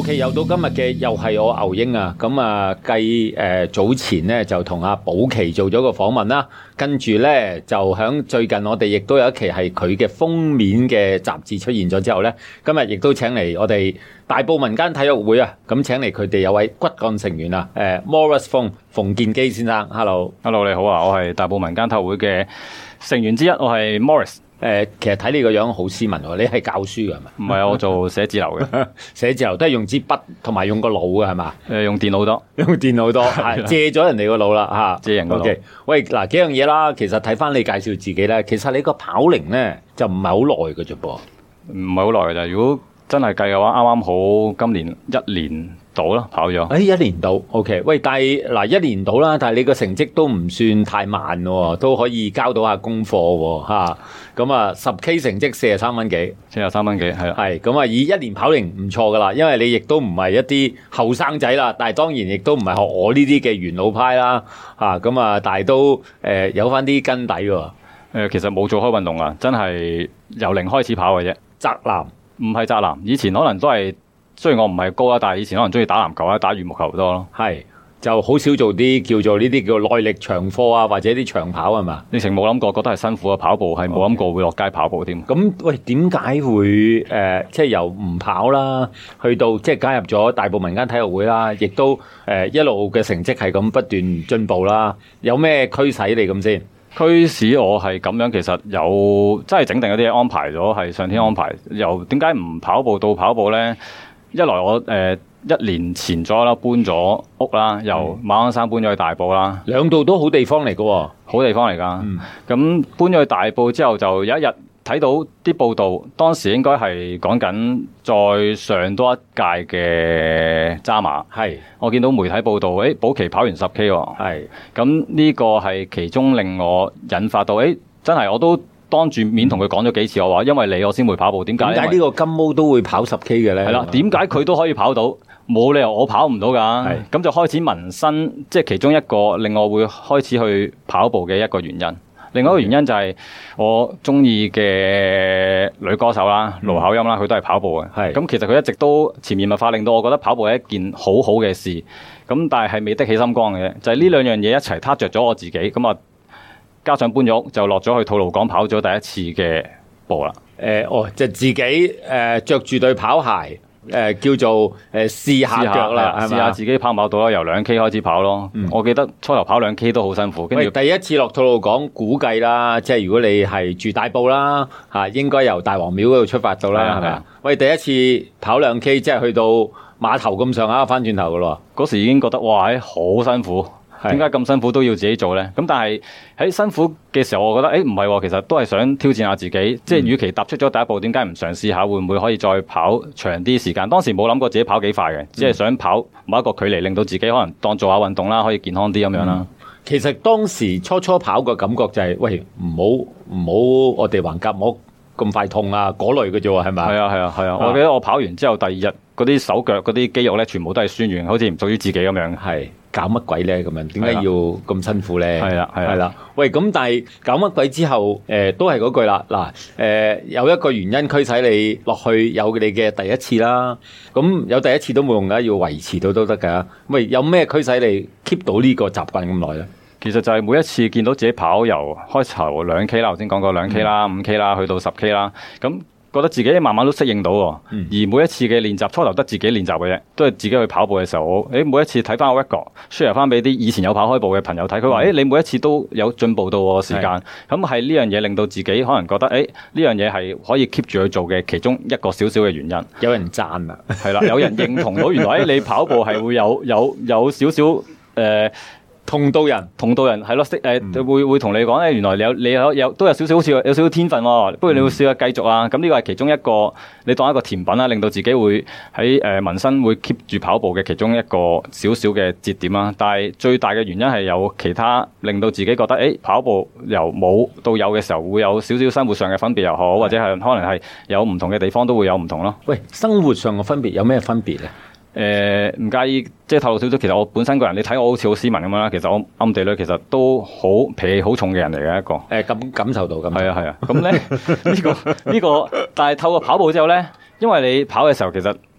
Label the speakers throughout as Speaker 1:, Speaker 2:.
Speaker 1: OK， 又到今日嘅又係我牛英啊，咁啊繼早前咧就同阿寶琪做咗個訪問啦，跟住咧就響最近我哋亦都有一期係佢嘅封面嘅雜誌出現咗之後咧，今日亦都請嚟我哋大埔民間體育會啊，咁請嚟佢哋有位骨幹成員啊，Morris Fung 馮建基先生 ，Hello，
Speaker 2: 你好啊，我係大埔民間體育會嘅成員之一，我係 Morris。
Speaker 1: 其實睇你個樣好斯文喎，你係教書嘅係咪？
Speaker 2: 唔係啊，我做寫字樓嘅，
Speaker 1: 寫字樓都係用支筆同埋用個腦嘅係嘛？
Speaker 2: 用電腦多，
Speaker 1: 用電腦多，係借咗人哋個腦啦嚇，
Speaker 2: 借人個腦。
Speaker 1: Okay. 喂，嗱幾樣嘢啦，其實睇翻你介紹自己咧，其實你個跑齡咧就唔係好耐嘅啫噃，
Speaker 2: 唔係好耐嘅咋。如果真係計嘅話，啱啱好今年1年到啦，跑咗。
Speaker 1: 1年到 ，OK。喂，但係嗱1年到啦，但係你個成績都唔算太慢喎，都可以交到下功課喎嚇。咁啊10K 成績43蚊幾
Speaker 2: ，43蚊幾係啦。
Speaker 1: 係咁啊，以1年跑齡唔錯噶啦，因為你亦都唔係一啲後生仔啦，但係當然亦都唔係學我呢啲嘅元老派啦嚇。咁啊，但係都有翻啲根底喎。
Speaker 2: 其實冇做開運動啊，真係由零開始跑嘅啫。
Speaker 1: 宅男
Speaker 2: 唔係宅男，以前可能都係，雖然我唔係高啦，但係以前可能中意打籃球啊，打羽毛球多咯。
Speaker 1: 係就好少做啲叫做呢啲叫耐力長課啊，或者啲長跑係嘛？
Speaker 2: 你成冇諗過，覺得係辛苦啊，跑步係冇諗過會落街跑步添。
Speaker 1: 咁喂，點解會即係由唔跑啦，去到即係加入咗大埔民間體育會啦，亦都一路嘅成績係咁不斷進步啦？有咩驅使你咁先？
Speaker 2: 驅使我係咁樣，其實有真係整定嗰啲嘢安排咗，係上天安排。由點解唔跑步到跑步咧？一來我1年前咗啦，搬咗屋啦，由馬鞍山搬咗去大埔啦，
Speaker 1: 兩度都好地方嚟㗎喎，
Speaker 2: 好地方嚟㗎。咁搬咗去大埔之後，就有一日睇到啲報道，當時應該係講緊再上多一屆嘅渣馬。
Speaker 1: 係
Speaker 2: 我見到媒體報道，寶琪跑完10K 喎。
Speaker 1: 係
Speaker 2: 咁呢個係其中令我引發到，真係我都當住面同佢講咗幾次，我話因為你我先會跑步，點解
Speaker 1: 呢個金毛都會跑10K 嘅咧？
Speaker 2: 係啦，點解佢都可以跑到，冇理由我跑唔到㗎？咁就開始萌生，即係其中一個令我會開始去跑步嘅一個原因。另外一個原因就係我中意嘅女歌手啦，盧巧音啦，佢都係跑步嘅。咁其實佢一直都潛移默化，令到我覺得跑步係一件好好嘅事。咁但係未的起心肝嘅，就係呢兩樣嘢一齊撻着咗我自己。咁啊，加上搬咗屋就落咗去吐露港跑咗第一次嘅步啦。
Speaker 1: 就自己着住對跑鞋。叫做試下腳啦，
Speaker 2: 試下自己跑唔跑到啦，由2K 開始跑咯。我記得初頭跑2K 都好辛苦。跟住
Speaker 1: 第一次落吐露港，估計啦，即係如果你係住大埔啦，應該由大王廟嗰度出發到啦，係咪啊？喂，第一次跑2K，即係去到碼頭咁上下翻轉頭噶咯。
Speaker 2: 嗰時已經覺得哇，好辛苦。點解咁辛苦都要自己做呢？咁但係喺辛苦嘅時候，我覺得唔係喎，其實都係想挑戰下自己。即係與其踏出咗第一步，點解唔嘗試下會唔會可以再跑長啲時間？當時冇諗過自己跑幾快嘅，只係想跑某一個距離，令到自己可能當做下運動啦，可以健康啲咁樣啦。
Speaker 1: 其實當時初跑個感覺就係，喂，唔好我哋橫膈膜咁快痛啊，嗰類嘅啫喎，係咪？
Speaker 2: 係啊！我記得我跑完之後第2日嗰啲手腳嗰啲肌肉咧，全部都係酸軟，好似唔屬於自己咁樣。係。搞乜鬼咧？咁樣點解要咁辛苦咧？係啦。喂，咁但係搞乜鬼之後，都係嗰句啦。嗱，有一個原因驅使你落去有你嘅第一次啦。咁有第一次都冇用㗎，要維持到都得㗎。喂，有咩驅使你 keep 到呢個習慣咁耐咧？其實就係每一次見到自己跑由開頭2K 啦，頭先講過2K 啦、5K 啦，去到10K 啦，咁。覺得自己慢慢都適應到喎，而每一次嘅練習初頭得自己練習嘅啫，都係自己去跑步嘅時候，每一次睇翻個 record share 翻俾啲以前有跑開步嘅朋友睇，佢話你每一次都有進步到喎時間，咁係呢樣嘢令到自己可能覺得呢樣嘢係可以 keep 住去做嘅其中一個少少嘅原因。有人讚啊，係啦，有人認同到原來你跑步係會有少少同道人係咯，會同你講咧，原來你有都有少少好似有少少天分喎，不如你會試下繼續啊！咁呢個係其中一個你當一個甜品啦，令到自己會喺民生會 keep 住跑步嘅其中一個少少嘅節點啦。但係最大嘅原因係有其他令到自己覺得跑步由冇到有嘅時候會有少少生活上嘅分別又好，或者係可能係有唔同嘅地方都會有唔同咯。喂，生活上嘅分別有咩分別咧？唔介意即係透露少少，其實我本身個人，你睇我好似好斯文咁樣啦，其實我暗地裏其實都好脾氣好重嘅人嚟嘅一個。咁感受到咁。係啊。咁咧呢個，但係透過跑步之後咧，因為你跑嘅時候其實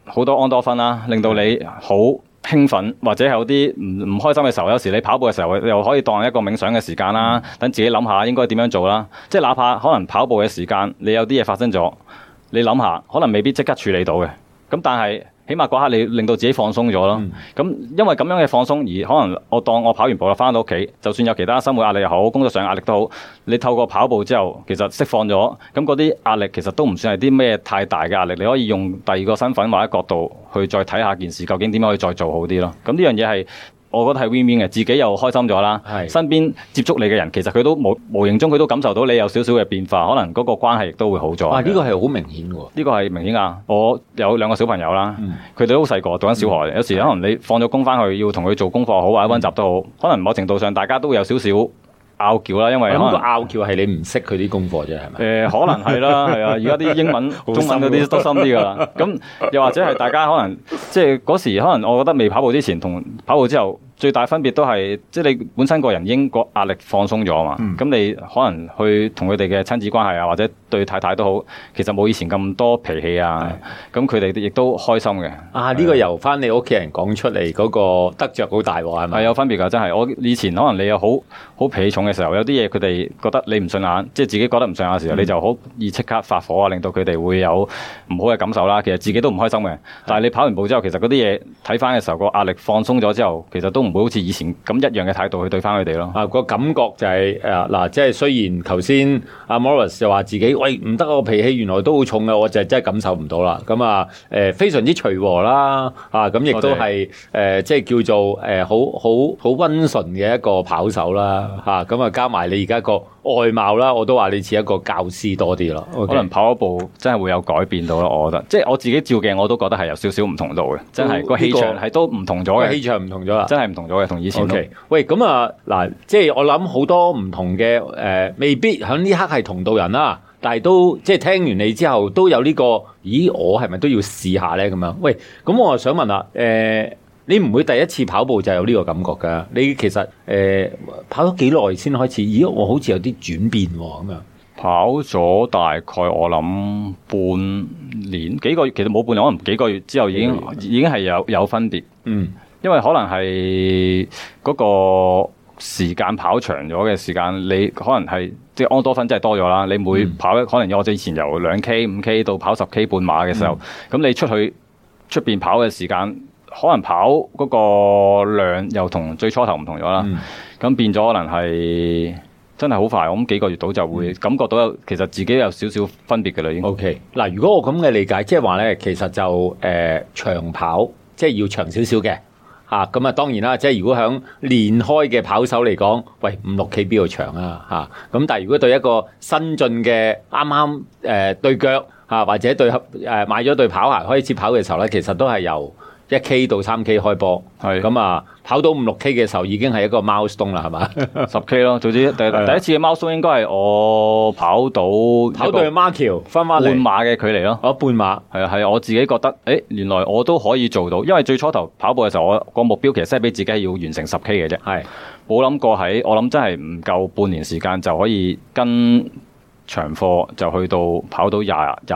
Speaker 2: 好多安多酚啦，令到你好興奮，或者有啲唔開心嘅時候，有時你跑步嘅時候又可以當一個冥想嘅時間啦，等自己諗下應該點樣做啦。即係哪怕可能跑步嘅時間，你有啲嘢發生咗，你諗下，可能未必即刻處理到嘅。咁但係起碼嗰刻你令到自己放鬆咗咯。咁因為咁樣嘅放鬆，而可能我當我跑完步啦，翻到屋企，就算有其他生活壓力又好，工作上壓力都好，你透過跑步之後，其實釋放咗，咁嗰啲壓力其實都唔算係啲咩太大嘅壓力，你可以用第二個身份或者角度去再睇下件事，究竟點樣可以再做好啲咯。咁呢樣嘢係我覺得係 win-win 嘅，自己又開心咗啦，身邊接觸你嘅人其實佢都無形中佢都感受到你有少少嘅變化，可能嗰個關係亦都會好咗。
Speaker 1: 呢個係好明顯喎，
Speaker 2: 呢個係明顯噶。我有2個小朋友啦，佢哋都好細個，讀緊小學，有時可能你放咗工翻去要同佢做功課好或者溫習都好，可能某程度上大家都會有少少拗撬啦，因為可能個
Speaker 1: 拗撬係你唔識佢啲功課啫，係咪？
Speaker 2: 可能係啦，係啊，而家啲英文、中文嗰啲都深啲噶啦。咁又或者係大家可能即係嗰時可能我覺得未跑步之前同跑步之後。最大分別都係，即係你本身個人已經個壓力放鬆咗嘛，咁你可能去同佢哋嘅親子關係啊，或者對太太都好，其實冇以前咁多脾氣啊，咁佢哋亦都開心嘅。呢
Speaker 1: 個由翻你屋企人講出嚟嗰個得着好大喎，係咪？
Speaker 2: 係有分別㗎，真係。我以前可能你有好脾氣重嘅時候，有啲嘢佢哋覺得你唔順眼，即係自己覺得唔順眼嘅時候，你就好易即刻發火啊，令到佢哋會有唔好嘅感受啦。其實自己都唔開心嘅，但係你跑完步之後，其實嗰啲嘢睇翻嘅時候，個壓力放鬆咗之後，其實都唔會好似以前咁一樣嘅態度去對翻佢哋咯。
Speaker 1: 個感覺就係即係雖然頭先阿 Maurice 就話自己喂唔得，我脾氣原來都好重嘅，我就真係感受唔到啦。咁非常之隨和啦，咁亦都係即係叫做好溫順嘅一個跑手啦，咁加埋你而家個外貌啦，我都話你似一個教師多啲咯。
Speaker 2: 可能跑一步真係會有改變到咯，我覺得。即係我自己照鏡我都覺得係有少少唔同到嘅，真係個氣場係都唔同咗嘅。
Speaker 1: 氣場唔同咗啦，
Speaker 2: 真係唔同咗嘅，同以前。
Speaker 1: 喂，咁嗱，即係我諗好多唔同嘅未必喺呢刻係同道人啦，但係都即係聽完你之後都有呢個，咦，我係咪都要試下咧？咁樣，喂，咁我想問啦，你唔會第一次跑步就有呢個感覺㗎？你其實跑咗幾耐先開始？咦，我好似有啲轉變喎咁樣。
Speaker 2: 跑咗大概我諗半年幾個月，其實冇半年，可能幾個月之後已經係有分別。因為可能係嗰個時間跑長咗嘅時間，你可能係即係安多酚真係多咗啦。你每跑可能我以前由2K、5K 到跑10K 半馬嘅時候，咁你出邊跑嘅時間，可能跑嗰個量又同最初頭唔同咗啦。咁變咗可能係真係好快，我諗幾個月到就會感覺到其實自己有少少分別嘅啦。已經
Speaker 1: OK。嗱，如果我咁嘅理解，即係話咧，其實就長跑即係要長少少嘅。咁當然啦，即係如果響練開嘅跑手嚟講，喂5-6K 邊度長啊？咁但係如果對一個新進嘅啱啱對腳或者買咗對跑鞋開始跑嘅時候咧，其實都係由1K 到3K 開波，咁跑到5-6K 嘅時候已經係一個 milestone 啦，係嘛
Speaker 2: ？10K 咯，總之第一次嘅 milestone 應該係我跑到
Speaker 1: 去馬橋翻嚟
Speaker 2: 半馬嘅距離咯。
Speaker 1: 半馬
Speaker 2: 係我自己覺得，原來我都可以做到，因為最初頭跑步嘅時候，我個目標其實 set 俾自己係要完成10K 嘅啫，冇諗過我諗真係唔夠半年時間就可以跟長課就去到跑到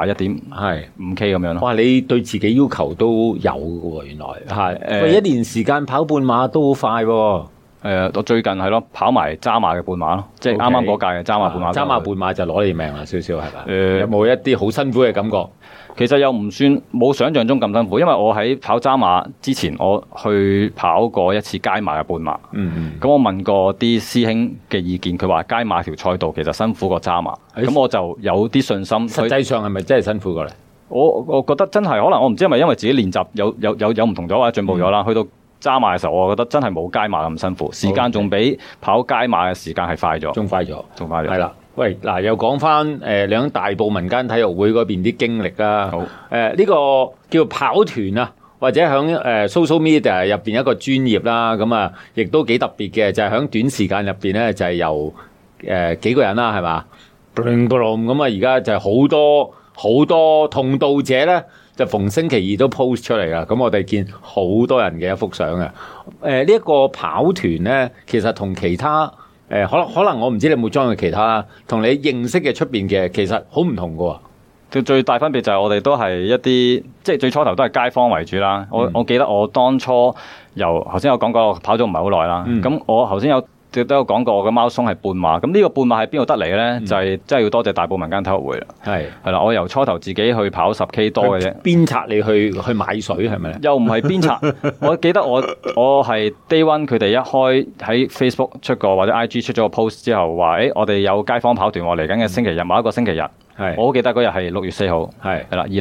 Speaker 2: 21.5K 咁樣咯。
Speaker 1: 哇！你對自己要求都有嘅喎，原來一年時間跑半馬都好快喎。
Speaker 2: 我最近係咯跑埋渣馬嘅半馬咯，即係啱啱嗰屆嘅渣馬半馬。
Speaker 1: 渣馬半馬就攞你命啦，少少係咪？有冇一啲好辛苦嘅感覺？
Speaker 2: 其實又唔算冇想象中咁辛苦，因為我喺跑渣馬之前，我去跑過一次街馬嘅半馬。咁我問過啲師兄嘅意見，佢話街馬條賽道其實辛苦過渣馬，咁我就有啲信心。
Speaker 1: 實際上係咪真係辛苦過咧？
Speaker 2: 我覺得真係可能我唔知係咪因為自己練習有唔同咗或者進步咗啦。去到渣馬嘅時候，我覺得真係冇街馬咁辛苦，時間仲比跑街馬嘅時間係快咗，
Speaker 1: 仲快咗。係啦。喂，嗱，又講翻你喺大埔民間體育會嗰邊啲經歷啦。好，呢個叫跑團啊，或者喺social media 入邊一個專頁啦，咁亦都幾特別嘅，就係喺短時間入邊咧，就係由幾個人啦，係嘛，咁而家就係好多同道者咧，就逢星期二都 post 出嚟噶。咁我哋見好多人嘅一幅相嘅。呢一個跑團咧，其實同其他可能我唔知你有冇裝過其他，同你認識嘅出邊嘅其實好唔同噶喎。
Speaker 2: 最大分別就係我哋都係一啲即係最初頭都係街坊為主啦。我記得我當初由頭先有講過跑咗唔係好耐啦。咁我頭先都有講過我嘅貓松係半馬。咁呢個半馬係邊度得嚟咧？就係真係要多謝大埔民間體育會啦。係啦，我由初頭自己去跑10K 多嘅啫。鞭策你去買水係咪？又唔係鞭策。我記得我係 Day One 佢哋一開喺 Facebook 出過或者 IG 出咗個 post 之後話，我哋有街坊跑團嚟緊嘅星期日某一個星期日。我好記得嗰日係6月4號，係啦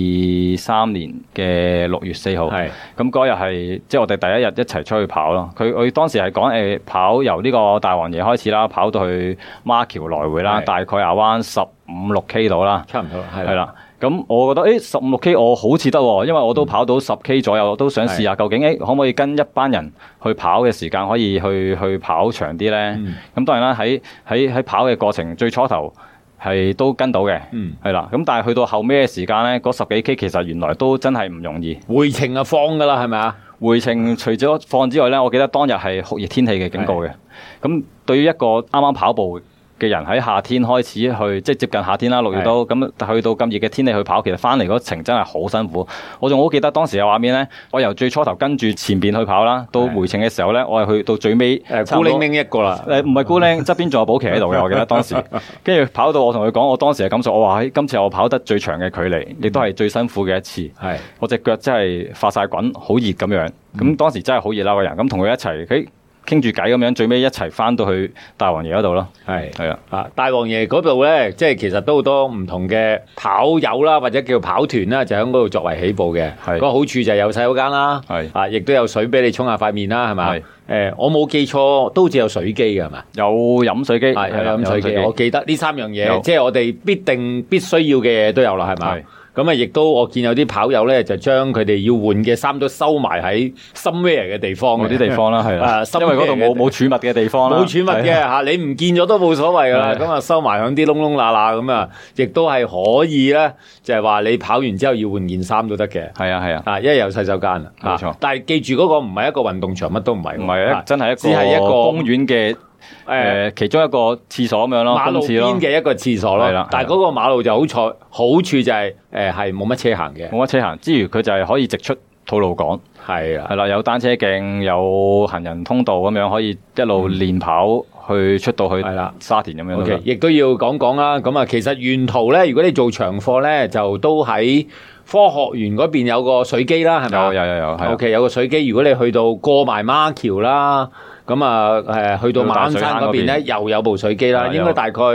Speaker 2: ，2023年嘅6月4號。咁嗰日係即係我哋第一日一齊出去跑咯。佢當時係講跑由呢個大王爺開始啦，跑到去孖橋來回啦，大概亞灣15-16K 到啦，差唔多係啦。咁我覺得15-16K 我好似得喎，因為我都跑到10K 左右，我都想試下究竟可唔可以跟一班人去跑嘅時間可以去跑長啲咧？咁當然啦，喺跑嘅過程最初頭係都跟到嘅，係啦。咁但係去到後尾嘅時間咧，嗰10幾K 其實原來都真係唔容易。回程啊放噶啦，係咪啊？回程除咗放之外咧，我記得當日係酷熱天氣嘅警告嘅。咁對於一個啱啱跑步嘅人喺夏天開始去，即係接近夏天啦，6月都咁去到咁熱嘅天氣去跑，其實翻嚟嗰程真係好辛苦。我仲好記得當時嘅畫面咧，我由最初頭跟住前邊去跑啦，到回程嘅時候咧，我係去到最尾孤零零一個啦。唔係孤零，側邊仲有寶琪喺度嘅，我記得當時。跟住跑到我同佢講我當時嘅感受，我話喺今次我跑得最長嘅距離，亦都係最辛苦嘅一次。我隻腳真係發晒滾，好熱咁樣。咁當時真係好熱啦個人，咁同佢一齊傾住偈咁樣，最尾一齊翻到去大王爺嗰度咯。係啊，大王爺嗰度咧，即係其實都好多唔同嘅跑友啦，或者叫跑團啦，就喺嗰度作為起步嘅。個好處就係有洗手間啦，亦都有水俾你沖下塊面啦，係咪？我冇記錯，都好似有水機嘅係嘛？有飲水機，有飲水機。我記得呢3樣嘢，即係我哋必須要嘅嘢都有啦，係咪？咁啊，亦都我見有啲跑友咧，就將佢哋要換嘅衫都收埋喺 somewhere 嘅地方，嗰啲地方啦，係啦，因為嗰度冇儲物嘅地方啦，冇儲物嘅嚇，你唔見咗都冇所謂噶啦，咁啊收埋響啲窿窿罅罅咁啊，亦都係可以咧，就係話你跑完之後要換件衫都得嘅，係啊，因為有洗手間啊，冇錯。但係記住嗰個唔係一個運動場，乜都唔係，唔係真係只係一個公園嘅。其中一個廁所咁樣咯，馬路邊嘅一個廁所咯，但係嗰個馬路就好處就係係冇乜車行嘅，冇乜車行之餘，佢就係可以直出吐露港，係啦，有單車徑，有行人通道咁樣，可以一路練跑去出到去沙田咁樣。OK， 亦都要講講啦。咁啊，其實沿途咧，如果你做長課咧，就都喺科學園嗰邊有個水機啦，係咪？有。OK， 有個水機。如果你去到過埋孖橋啦。咁啊，去到馬鞍山嗰邊咧，又有部水機啦，應該大概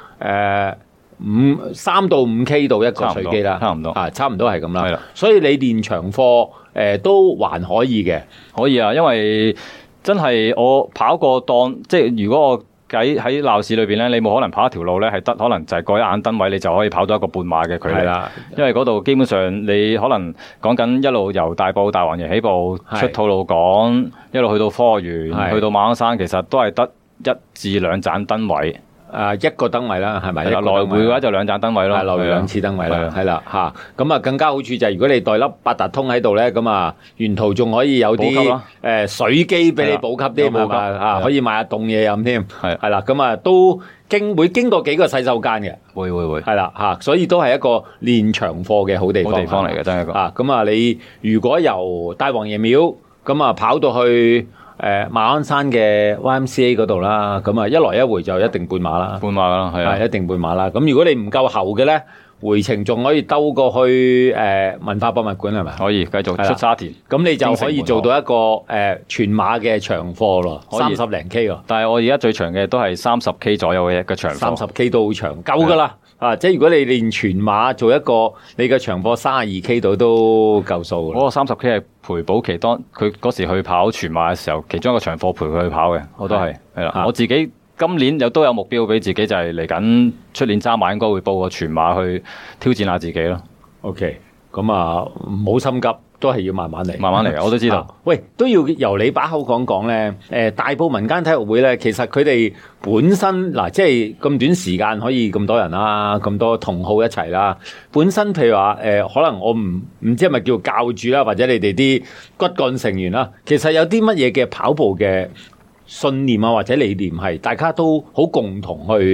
Speaker 2: 3到5K 到一個水機啦，差唔多差唔多係咁啦。係啦，所以你練長課都還可以嘅，可以啊，因為真係我跑過即係如果我喺鬧市裏邊咧，你冇可能跑一條路咧係得，可能就係過一眼燈位，你就可以跑到一個半馬嘅距離啦。因為嗰度基本上你可能講緊一路由大王爺起步出吐露港，一路去到科學園，去到馬鞍山，其實都係得1至2盞燈位。一個燈位啦，係咪？來回嘅話就2盞燈位咯，來回2次燈位啦，係啦嚇。咁啊，更加好處就係如果你袋粒八達通喺度咧，咁啊，沿途仲可以有啲水機俾你補給添，係嘛？可以買下凍嘢飲添，係啦。咁啊，都會經過幾個洗手間嘅，會係啦嚇。所以都係一個練長課嘅好地方嚟嘅，真係一個。咁啊，你如果由大王爺廟咁啊跑到去馬鞍山嘅 YMCA 嗰度啦，咁啊一來一回就一定半馬啦，係啊，一定半馬啦。咁如果你唔夠厚嘅咧，回程仲可以兜過去文化博物館係咪？可以繼續出沙田，咁你就可以做到一個全馬嘅長課咯，30零 K 喎。但係我而家最長嘅都係30K 左右嘅一個長課，30K 都好長，夠噶啦。即係如果你練全馬做一個你嘅長課32K 度都夠數。嗰個30K 係陪寶琪當佢嗰時去跑全馬嘅時候，其中一個長課陪佢去跑嘅，我都係啦。我自己今年都有目標俾自己，就係嚟緊出年渣馬應該會報個全馬去挑戰下自己咯。OK， 咁啊唔好心急。都係要慢慢嚟，慢慢嚟，我都知道。喂，都要由你把口講講咧。大埔民間體育會咧，其實佢哋本身即係咁短時間可以咁多人啦，咁多同好一齊啦。本身譬如話可能我唔知係咪叫教主啦，或者你哋啲骨幹成員啦，其實有啲乜嘢嘅跑步嘅信念啊，或者理念係大家都好共同去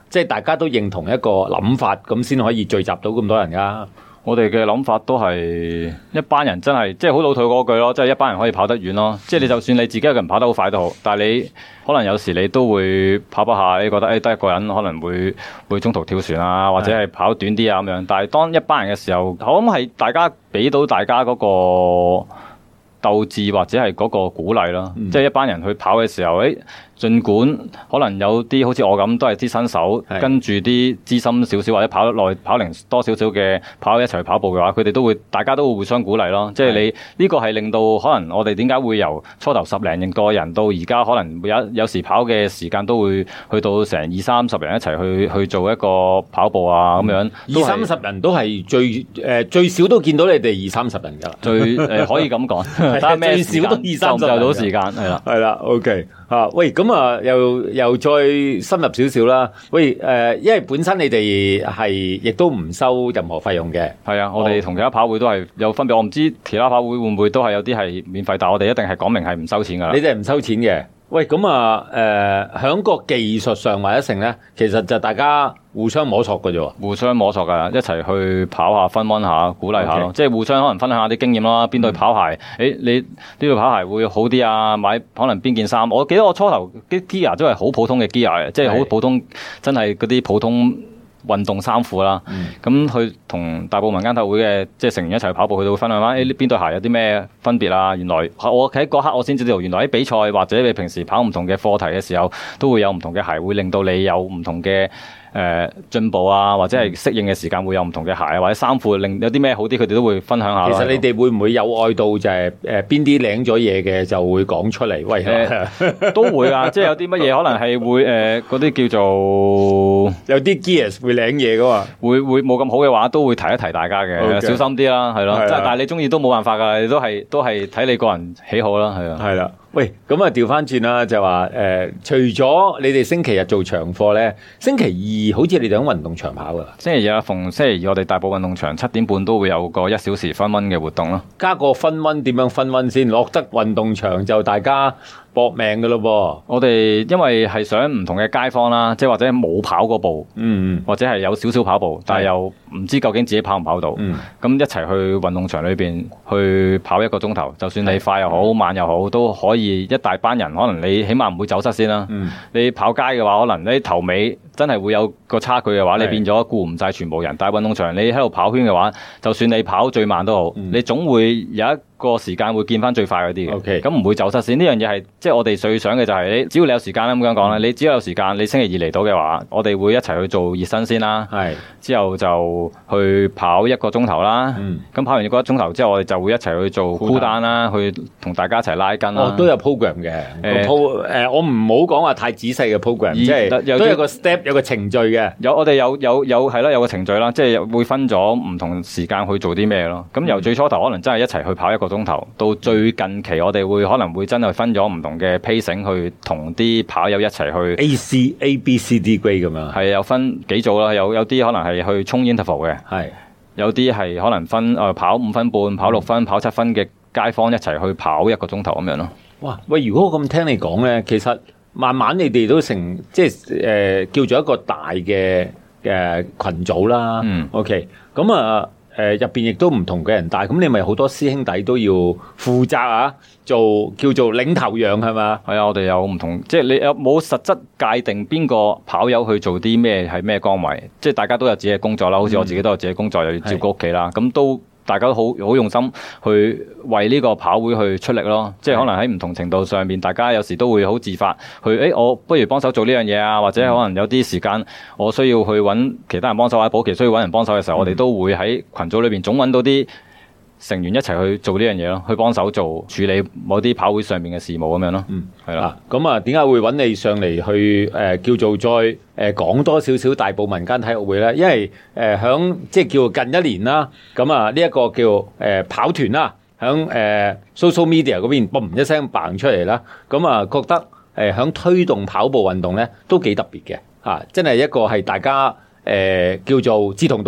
Speaker 1: 即係大家都認同一個諗法，咁先可以聚集到咁多人㗎。
Speaker 2: 我哋嘅諗法都係一班人真係，即係好老土嗰句咯，即係一班人可以跑得遠咯。即係你就算你自己一個人跑得好快都好，但係你可能有時你都會跑下，你覺得得一個人可能會中途跳船啊，或者係跑短啲啊咁樣。但係當一班人嘅時候，我諗係大家俾到大家嗰個鬥志或者係嗰個鼓勵咯。即係一班人去跑嘅時候，儘管可能有啲好似我咁都係啲新手，跟住啲資深少少或者跑得耐、跑齡多少少嘅跑一齊去跑步嘅話，佢哋都會大家都會互相鼓勵咯。即係你呢個係令到可能我哋點解會由初頭10零個人到而家可能有時跑嘅時間都會去到成20-30人一齊去做一個跑步啊咁樣。
Speaker 1: 20-30人都係最少都見到你哋20-30人㗎啦。
Speaker 2: 可以咁講，睇下咩時間就到時間係啦。
Speaker 1: OK。喂，咁又再深入少少啦。喂，因為本身你哋係亦都唔收任何費用嘅。係啊，
Speaker 2: 我哋同其他跑會都係有分別。我唔知其他跑會會唔會都係有啲係免費，但係我哋一定係講明係唔收錢㗎啦。
Speaker 1: 你哋係唔收錢嘅。喂，咁響個技術上或者成咧，其實就大家互相摸索嘅啫喎。
Speaker 2: 互相摸索㗎，一齊去跑下、分溫下、鼓勵下咯。即係互相可能分享下啲經驗啦。邊對跑鞋？你呢對跑鞋會好啲啊？買可能邊件衫？我記得我初頭啲 gear 都係好普通嘅 gear 嘅，即係好普通，真係嗰啲普通運動衫褲啦。咁去同大埔民間體育會嘅即係成員一齊去跑步，佢都會分享翻邊對鞋有啲咩分別啊？原來我喺嗰刻我先知道，原來喺比賽或者你平時跑唔同嘅課題嘅時候，都會有唔同嘅鞋，會令到你有唔同嘅進步啊，或者係適應嘅時間會有唔同嘅鞋啊，或者衫褲令有啲咩好啲，佢哋都會分享下。
Speaker 1: 其實你哋會唔會有愛到就係邊啲領咗嘢嘅就會講出嚟？喂，
Speaker 2: 都會啊，即係有啲乜嘢可能係會嗰啲叫做
Speaker 1: 有啲 gears 會領嘢噶嘛，
Speaker 2: 會冇咁好嘅話，都會提一提大家嘅，小心啲啦，係咯。即係但係你中意都冇辦法㗎，你都係睇你個人喜好啦，係啊。
Speaker 1: 係啦。喂，咁啊調翻轉啦，就話除咗你哋星期日做長課咧，星期二好似你哋喺運動場跑噶。
Speaker 2: 星期日啊，逢星期二我哋大埔運動場7點半都會有個1小時分溫嘅活動咯。
Speaker 1: 加個分溫點樣分溫先？落得運動場就大家搏命噶咯噃。
Speaker 2: 我哋因為係想唔同嘅街坊啦，即係或者冇跑過步，或者係有少少跑步，但係又唔知究竟自己跑唔跑到。咁一齊去運動場裏邊去跑1個鐘頭，就算你快又好慢又好，都可以。一大班人，可能你起碼唔會走失先啦。你跑街嘅話，可能你頭尾真係會有個差距嘅話，你變咗顧唔晒全部人。但係運動場你喺度跑圈嘅話，就算你跑最慢都好，你總會有一個時間會見翻最快嗰啲嘅。咁唔會走失先。呢樣嘢係即係我哋最想嘅就係你，只要你有時間啦，咁樣講啦。你只要有時間，你星期二嚟到嘅話，我哋會一齊去做熱身先啦。之後就去跑1個鐘頭啦。咁跑完1個鐘頭之後，我哋就會一齊去做cool down啦，去同大家一齊拉筋啦。
Speaker 1: 都有 program 嘅。我唔好講話太仔細嘅 program，即係都有個 step，有個程序嘅。
Speaker 2: 我哋有係啦，有個程序啦，即係會分咗唔同時間去做啲咩咯。咁由最初頭可能真係一齊去跑1個鐘頭，到最近期我哋可能會真係分咗唔同嘅 pacing 去同啲跑友一齊去
Speaker 1: A B C D grade 咁樣。
Speaker 2: 係有分幾組啦，有啲可能係去衝 interval 嘅，有啲係可能分跑5分半、跑6分、跑7分嘅街坊一齊去跑1個鐘頭咁樣咯。
Speaker 1: 哇！喂，如果我咁聽你講咧，其實慢慢你哋都成即係叫做一個大嘅群組啦。OK，咁啊入邊亦都唔同嘅人帶，咁你咪好多師兄弟都要負責啊，做叫做領頭羊係嘛？
Speaker 2: 係啊，我哋有唔同，即係你有冇實質界定邊個跑友去做啲咩係咩崗位？即係大家都有自己嘅工作啦，好似我自己都有自己工作，又要照顧屋企啦，咁都。大家都好用心去為呢個跑會去出力咯，即係可能喺唔同程度上面，大家有時都會好自發去，我不如幫手做呢樣嘢啊，或者可能有啲時間我需要去揾其他人幫手，或者保期需要揾人幫手嘅時候，我哋都會喺群組裏邊總揾到啲成員一齊去做呢樣嘢咯，去幫手做處理某啲跑會上面嘅事務咁樣咯。係啦。
Speaker 1: 咁啊，點解會揾你上嚟去叫做再講多少少大埔民間體育會咧？因為響即係叫近1年啦，咁啊呢一個叫跑團啦，響social media 嗰邊嘣一聲嘭出嚟啦，咁啊覺得響推動跑步運動咧都幾特別嘅嚇，真係一個係大家叫做志同道合。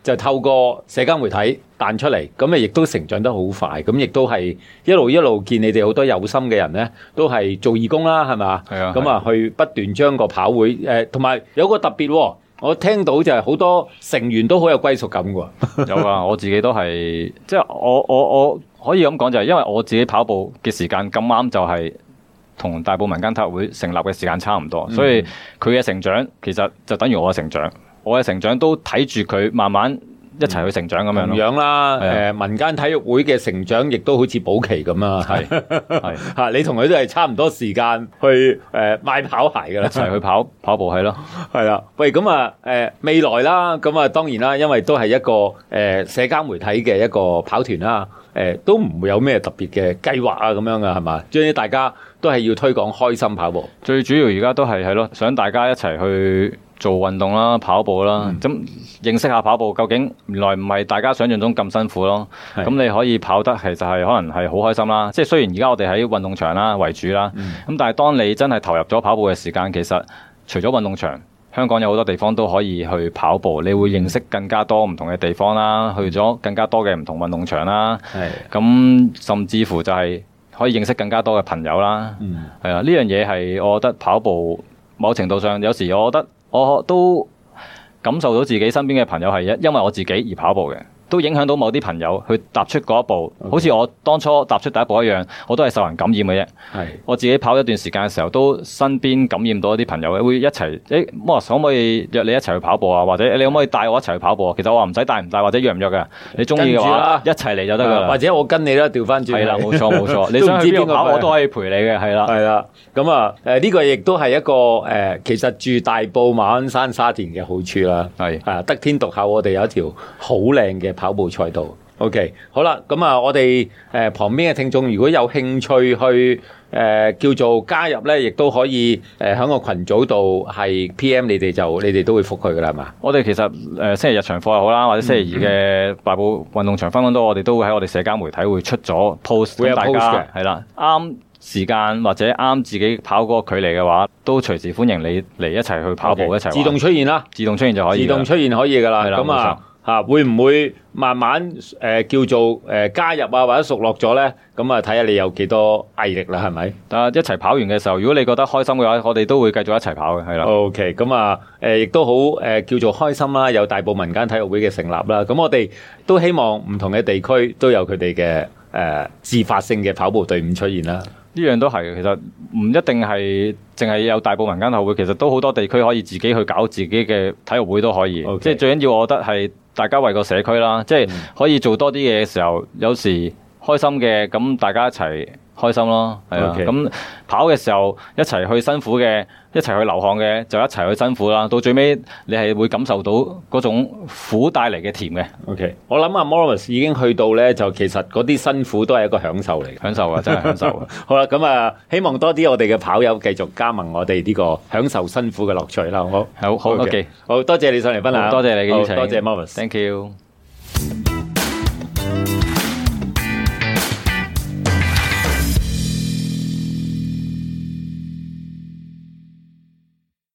Speaker 1: 就透過社交媒體彈出嚟，咁啊亦都成長得好快，咁亦都係一路見你哋好多有心嘅人咧，都係做義工啦，係咪？係啊，咁啊去不斷將個跑會同埋有個特別喎。我聽到就係好多成員都好有歸屬感㗎。
Speaker 2: 有啊，我自己都係，即係我可以咁講，就係因為我自己跑步嘅時間咁啱就係同大埔民間體育會成立嘅時間差唔多，所以佢嘅成長其實就等於我嘅成長，我嘅成長都睇住佢慢慢一齊去成長咁樣咯。
Speaker 1: 同樣啦，民間體育會嘅成長亦都好似保期咁啊，係嚇，你同佢都係差唔多時間去買跑鞋㗎啦，
Speaker 2: 一齊去跑步係咯，
Speaker 1: 係啦。喂，咁啊未來啦，咁啊當然啦，因為都係一個社交媒體嘅一個跑團啦，都唔會有咩特別嘅計劃啊咁樣㗎係嘛？總之大家都係要推廣開心跑步，
Speaker 2: 最主要而家都係咯，想大家一齊去做運動啦，跑步啦，咁認識下跑步究竟原來唔係大家想象中咁辛苦咯。咁你可以跑得其實係可能係好開心啦。即係雖然而家我哋喺運動場啦為主啦，咁但係當你真係投入咗跑步嘅時間，其實除咗運動場，香港有好多地方都可以去跑步，你會認識更加多唔同嘅地方啦，去咗更加多嘅唔同運動場啦。咁甚至乎就係可以認識更加多嘅朋友啦。係啊，呢樣嘢係我覺得跑步某程度上有時我覺得我都感受到自己身邊嘅朋友係因為我自己而跑步嘅，都影響到某啲朋友去踏出嗰一步。好似我當初踏出第一步一樣，我都係受人感染嘅啫。我自己跑一段時間嘅時候，都身邊感染到一啲朋友會一齊Morris 可唔可以約你一齊去跑步啊？或者你可唔可以帶我一齊去跑步啊？其實我話唔使帶唔帶或者約唔約嘅，你中意嘅話一齊嚟就得噶啦。
Speaker 1: 或者我跟你啦，調翻轉。係啦，
Speaker 2: 冇錯冇錯。你想去邊度跑，我都可以陪你嘅。係啦，
Speaker 1: 係啦。咁啊呢個亦都係一個其實住大埔馬鞍山沙田嘅好處啦。係得天獨厚，我哋有一條好靚嘅跑步賽道。OK， 好啦，咁啊，我哋旁邊嘅聽眾如果有興趣去叫做加入咧，亦都可以喺個群組度係 PM 你哋都會覆佢噶啦，係嘛？
Speaker 2: 我哋其實星期日場課又好啦，或者星期二嘅大埔運動場分享都，我哋都會喺我哋社交媒體會出咗 post，
Speaker 1: 會有 post 嘅，
Speaker 2: 係啦，啱時間或者啱自己跑嗰個距離嘅話，都隨時歡迎你嚟一齊去跑步一齊玩。
Speaker 1: 自動出現啦，
Speaker 2: 自動出現就可以。
Speaker 1: 自動出現可以噶啦，咁啊。會唔會慢慢叫做加入啊，或者熟絡咗咧？咁啊，睇下你有幾多毅力啦，係咪？
Speaker 2: 一齊跑完嘅時候，如果你覺得開心嘅話，我哋都會繼續一齊跑嘅，係啦。
Speaker 1: OK， 咁啊，亦都好叫做開心啦，有大埔民間體育會嘅成立啦。咁我哋都希望唔同嘅地區都有佢哋嘅自發性嘅跑步隊伍出現啦。
Speaker 2: 呢樣都係嘅，其實唔一定係淨係有大埔民間體育會，其實都好多地區可以自己去搞自己嘅體育會都可以。即係最緊要，我覺得係大家為個社區啦，即係可以做多啲嘢嘅時候，有時開心嘅，咁大家一齊開心咯，係啊。咁跑嘅時候一齊去辛苦嘅，一齊去流汗嘅，就一齊去辛苦啦。到最尾你係會感受到嗰種苦帶嚟嘅甜嘅。
Speaker 1: OK， 我諗阿 Morris 已經去到咧，就其實嗰啲辛苦都係一個享受嚟嘅，
Speaker 2: 享受啊，真係享受啊。
Speaker 1: 好啦，咁啊，希望多啲我哋嘅跑友繼續加盟我哋呢個享受辛苦嘅樂趣啦。好 OK， 好多謝你上嚟分享，
Speaker 2: 多謝你嘅邀請，
Speaker 1: 多謝 Morris，
Speaker 2: Thank you。